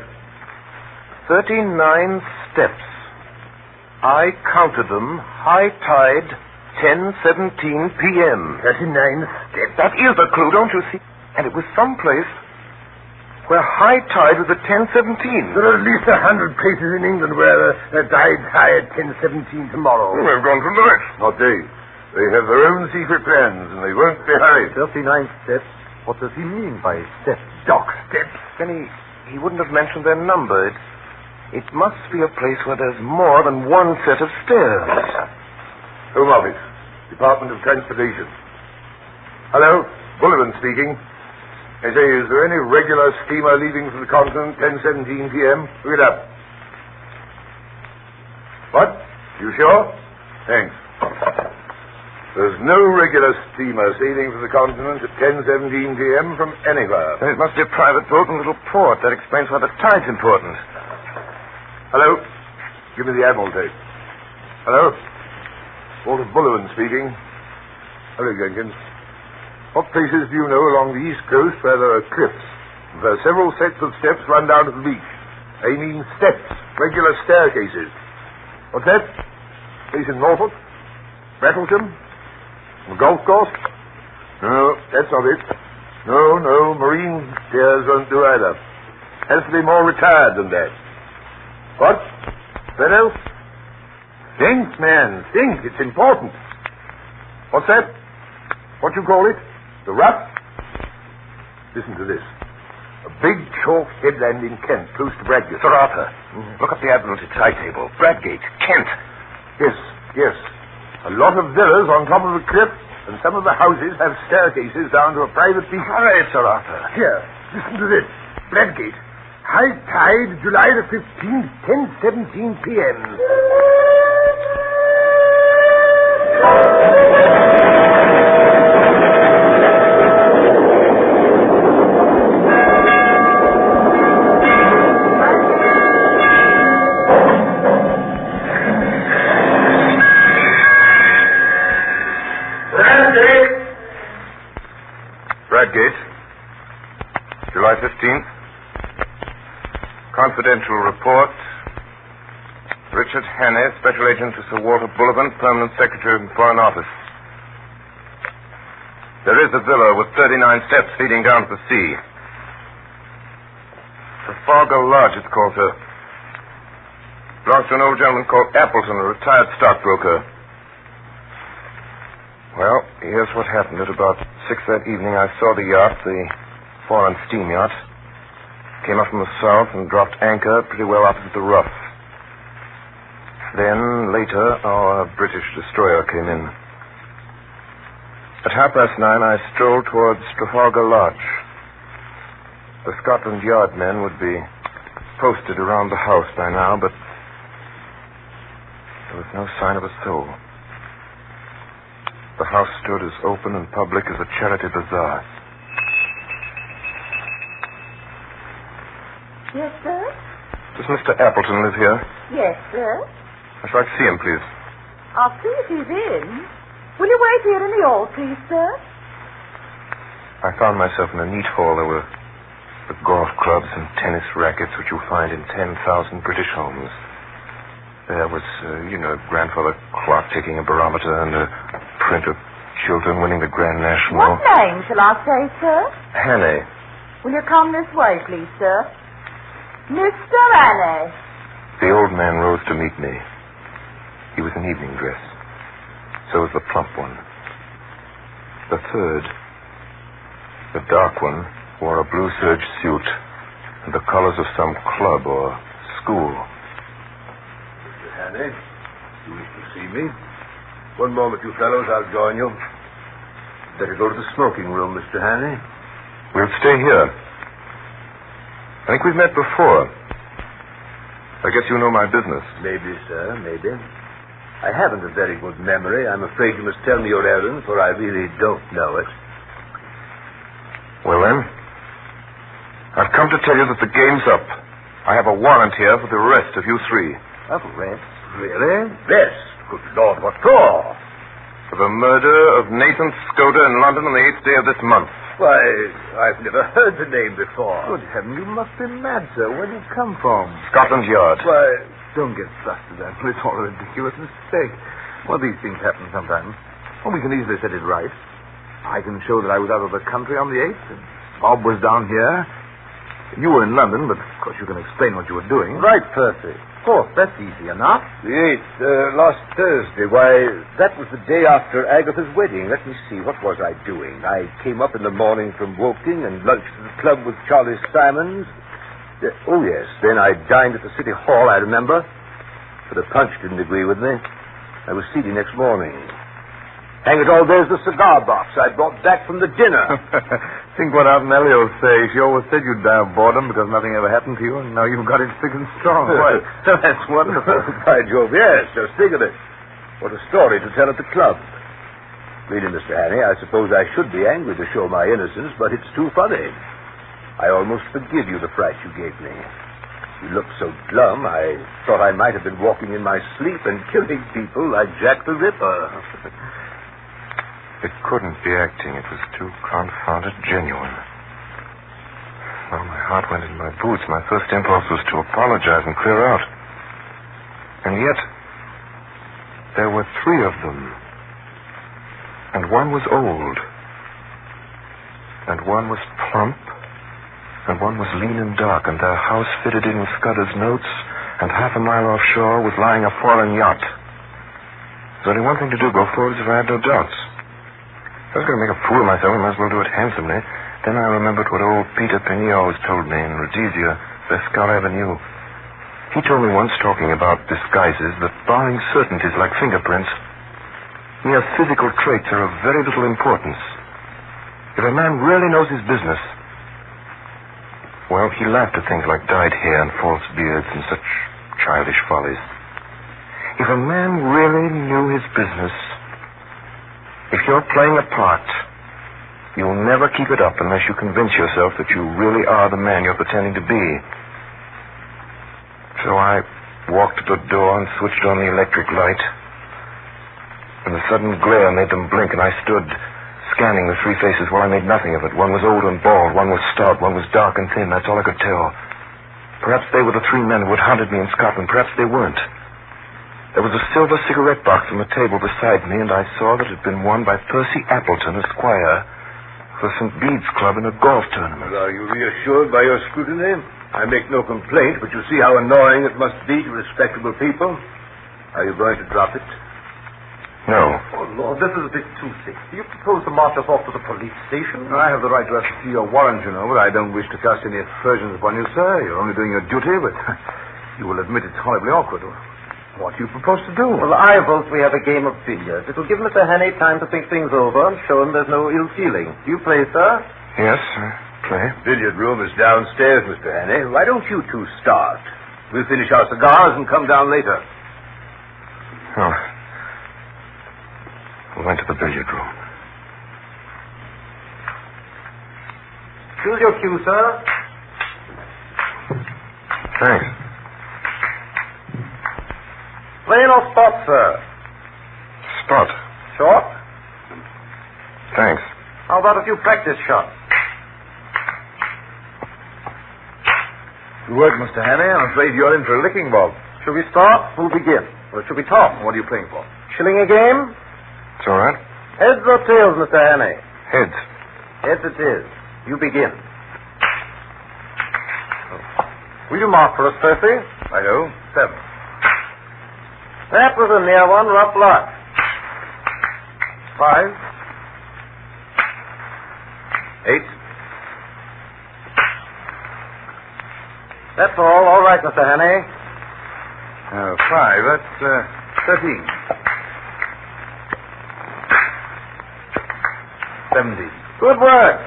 39 steps. I counted them. High tide, 10:17 p.m. 39 steps. That is a clue, don't you see? And it was someplace where high tide was at 10:17. There are at least 100 places in England where the tide's high at 10:17 tomorrow. Well, they've gone from the rest. Not they. They have their own secret plans, and they won't be hurried. 39 steps? What does he mean by steps? Dock steps. Then he wouldn't have mentioned their number. It must be a place where there's more than one set of stairs. Home Office, Department of Transportation. Hello, Bullivant speaking. I say, is there any regular steamer leaving for the continent 10:17 p.m.? Look it up. What? You sure? Thanks. There's no regular steamer sailing for the continent at 10:17 p.m. from anywhere. Then it must be a private boat in a little port. That explains why the tide's important. Hello? Give me the Admiral tape. Hello? Walter Bullivant speaking. Hello, Jenkins. What places do you know along the east coast where there are cliffs, and where several sets of steps run down to the beach? I mean steps, regular staircases. What's that? Place in Norfolk? Rattleton? The golf course? No, that's not it. No, marine stairs won't do either. Has to be more retired than that. What? That else? Think, man, think. It's important. What's that? What you call it? The Rough? Listen to this. A big chalk headland in Kent, close to Bradgate. Sir Arthur, look up the Admiralty timetable. Bradgate, Kent. Yes. A lot of villas on top of the cliff, and some of the houses have staircases down to a private beach. All right, Sir Arthur. Here, listen to this. Bradgate. High tide, July the 15th, 10:17 p.m. Bradgate, July 15th. Confidential report. Richard Hannay, Special Agent to Sir Walter Bullivant, Permanent Secretary of the Foreign Office. There is a villa with 39 steps leading down to the sea. Trafalgar Lodge, it's called, sir. Belongs to an old gentleman called Appleton, a retired stockbroker. Well, here's what happened. At about 6 that evening, I saw the yacht, the foreign steam yacht. Came up from the south and dropped anchor pretty well opposite the Rough. Then, later, our British destroyer came in. At 9:30, I strolled towards Trafalgar Lodge. The Scotland Yard men would be posted around the house by now, but there was no sign of a soul. The house stood as open and public as a charity bazaar. Yes, sir? Does Mr. Appleton live here? Yes, sir. I'd like to see him, please. I'll see if he's in. Will you wait here in the hall, please, sir? I found myself in a neat hall. There were the golf clubs and tennis rackets which you'll find in 10,000 British homes. There was, grandfather clock ticking a barometer and a print of children winning the Grand National. What name shall I say, sir? Hannay. Will you come this way, please, sir? Mr. Hannay. The old man rose to meet me. He was in evening dress. So was the plump one. The third, the dark one, wore a blue serge suit and the colors of some club or school. Mr. Hannay, you wish to see me? One moment, you fellows. I'll join you. Better go to the smoking room, Mr. Hannay. We'll stay here. I think we've met before. I guess you know my business. Maybe, sir, maybe. I haven't a very good memory. I'm afraid you must tell me your errand, for I really don't know it. Well, then, I've come to tell you that the game's up. I have a warrant here for the arrest of you three. Arrest? Really? Yes. Good Lord, what for? For the murder of Nathan Skoda in London on the 8th day of this month. Why, I've never heard the name before. Good heaven, you must be mad, sir. Where did you come from? Scotland Yard. Why, don't get flustered, Admiral. It's all a ridiculous mistake. Well, these things happen sometimes. Well, we can easily set it right. I can show that I was out of the country on the 8th, and Bob was down here. You were in London, but of course you can explain what you were doing. Right, Percy. Of course, that's easy enough. The 8th, last Thursday. Why, that was the day after Agatha's wedding. Let me see, what was I doing? I came up in the morning from Woking and lunched at the club with Charlie Simons. Oh, yes, then I dined at the City Hall, I remember. But the punch didn't agree with me. I was seedy next morning. Hang it all, there's the cigar box I brought back from the dinner. Think what Aunt Nellie will say. She always said you'd die of boredom because nothing ever happened to you, and now you've got it thick and strong. Well, that's wonderful. By Jove, yes, just think of it. What a story to tell at the club. Really, Mr. Hannay, I suppose I should be angry to show my innocence, but it's too funny. I almost forgive you the fright you gave me. You looked so glum, I thought I might have been walking in my sleep and killing people like Jack the Ripper. It couldn't be acting. It was too confounded genuine. Well, my heart went in my boots. My first impulse was to apologize and clear out. And yet, there were 3 of them. And one was old. And one was plump. And one was lean and dark. And their house fitted in with Scudder's notes. And half a mile offshore was lying a foreign yacht. There's only one thing to do. Go forward if I had no doubts. I was going to make a fool of myself. I might as well do it handsomely. Then I remembered what old Peter Peniot always told me in Rhodesia, Vescal Avenue. He told me once, talking about disguises, that barring certainties like fingerprints, mere physical traits are of very little importance. If a man really knows his business, well, he laughed at things like dyed hair and false beards and such childish follies. If a man really knew his business, if you're playing a part, you'll never keep it up unless you convince yourself that you really are the man you're pretending to be. So I walked to the door and switched on the electric light. And the sudden glare made them blink, and I stood scanning the 3 faces while I made nothing of it. One was old and bald, one was stout, one was dark and thin. That's all I could tell. Perhaps they were the 3 men who had hunted me in Scotland. Perhaps they weren't. There was a silver cigarette box on the table beside me, and I saw that it had been won by Percy Appleton, Esquire, for St. Bede's Club in a golf tournament. Well, are you reassured by your scrutiny? I make no complaint, but you see how annoying it must be to respectable people. Are you going to drop it? No. Oh, Lord, this is a bit too thick. Do you propose to march us off to the police station? I have the right to ask to see your warrant, you know, but I don't wish to cast any aspersions upon you, sir. You're only doing your duty, but you will admit it's horribly awkward. What do you propose to do? Well, I vote we have a game of billiards. It will give Mr. Hannay time to think things over and show him there's no ill feeling. Do you play, sir? Yes, play. Billiard room is downstairs, Mr. Hannay. Why don't you 2 start? We'll finish our cigars and come down later. Oh. We went to the billiard room. Choose your cue, sir. Thanks. Plain or spot, sir? Spot. Short? Thanks. How about a few practice shots? Good work, Mr. Hannay. I'm afraid you're in for a licking, Bob. Should we start? Who'll begin? Or should we talk? What are you playing for? Shilling a game? It's all right. Heads or tails, Mr. Hannay? Heads. Heads it is. You begin. Will you mark for us, Percy? I do. 7. That was a near one, rough luck. 5. 8. That's all right, Mr. Hannay. 5. That's 13. 17. Good work.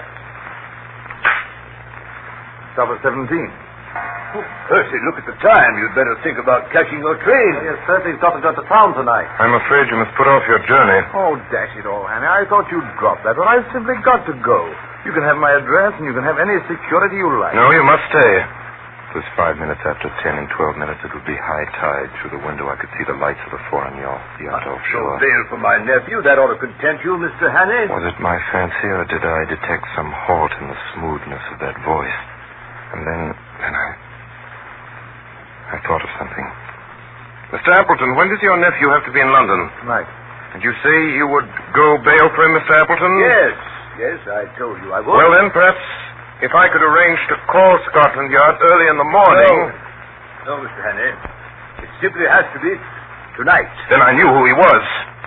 Stop at 17. Percy, look at the time. You'd better think about catching your train. Yes, Percy's got to go to town tonight. I'm afraid you must put off your journey. Oh, dash it all, Hannay. I thought you'd drop that, but I've simply got to go. You can have my address, and you can have any security you like. No, you must stay. It was 5 minutes after 10. In 12 minutes, it would be high tide. Through the window, I could see the lights of the foreign yacht offshore. Bail for my nephew. That ought to content you, Mr. Hannay. Was it my fancy, or did I detect some halt in the smoothness of that voice? And then I thought of something. Mr. Appleton, when does your nephew have to be in London? Tonight. Did you say you would go bail for him, Mr. Appleton? Yes, I told you I would. Well, then, perhaps if I could arrange to call Scotland Yard early in the morning... No, Mr. Hannay. It simply has to be tonight. Then I knew who he was.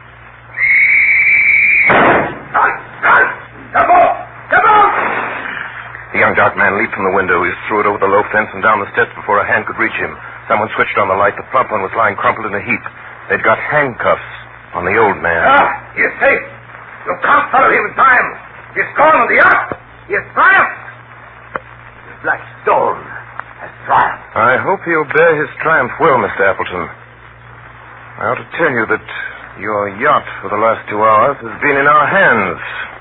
Come on! The young dark man leaped from the window. He threw it over the low fence and down the steps before a hand could reach him. Someone switched on the light. The plump one was lying crumpled in a heap. They'd got handcuffs on the old man. He's safe. You can't follow him in time. He's gone on the yacht. He has triumphed. The Black Stone has triumphed. I hope he'll bear his triumph well, Mr. Appleton. I ought to tell you that your yacht for the last 2 hours has been in our hands.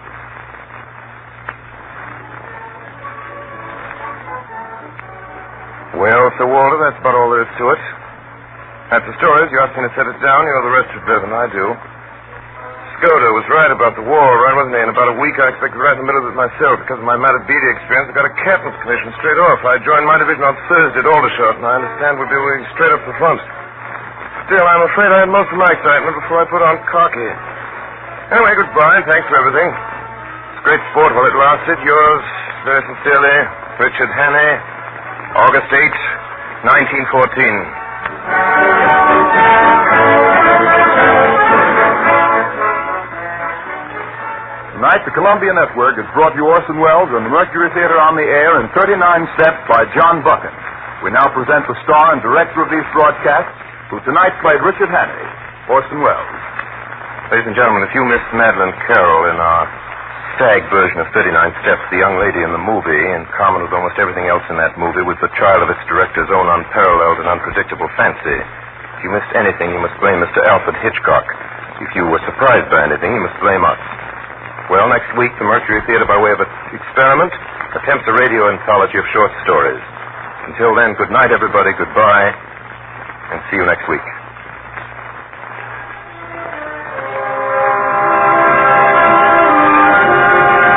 Well, Sir Walter, that's about all there is to it. That's the stories. You asked me to set it down. You know the rest is better than I do. Skoda was right about the war, right, wasn't he? In about a week, I expected right in the middle of it myself. Because of my Matabidi experience, I got a captain's commission straight off. I joined my division on Thursday at Aldershot, and I understand we'll be moving straight up the front. Still, I'm afraid I had most of my excitement before I put on khaki. Anyway, goodbye, and thanks for everything. It's great sport while it lasted. Yours, very sincerely, Richard Hannay, August 8, 1914. Tonight, the Columbia Network has brought you Orson Welles and the Mercury Theater on the Air in 39 steps by John Buchan. We now present the star and director of these broadcasts, who tonight played Richard Hannay, Orson Welles. Ladies and gentlemen, if you missed Madeleine Carroll in our stag version of 39 Steps, the young lady in the movie, in common with almost everything else in that movie, was the child of its director's own unparalleled and unpredictable fancy. If you missed anything, you must blame Mr. Alfred Hitchcock. If you were surprised by anything, you must blame us. Well, next week, the Mercury Theater, by way of an experiment, attempts a radio anthology of short stories. Until then, good night, everybody, goodbye, and see you next week.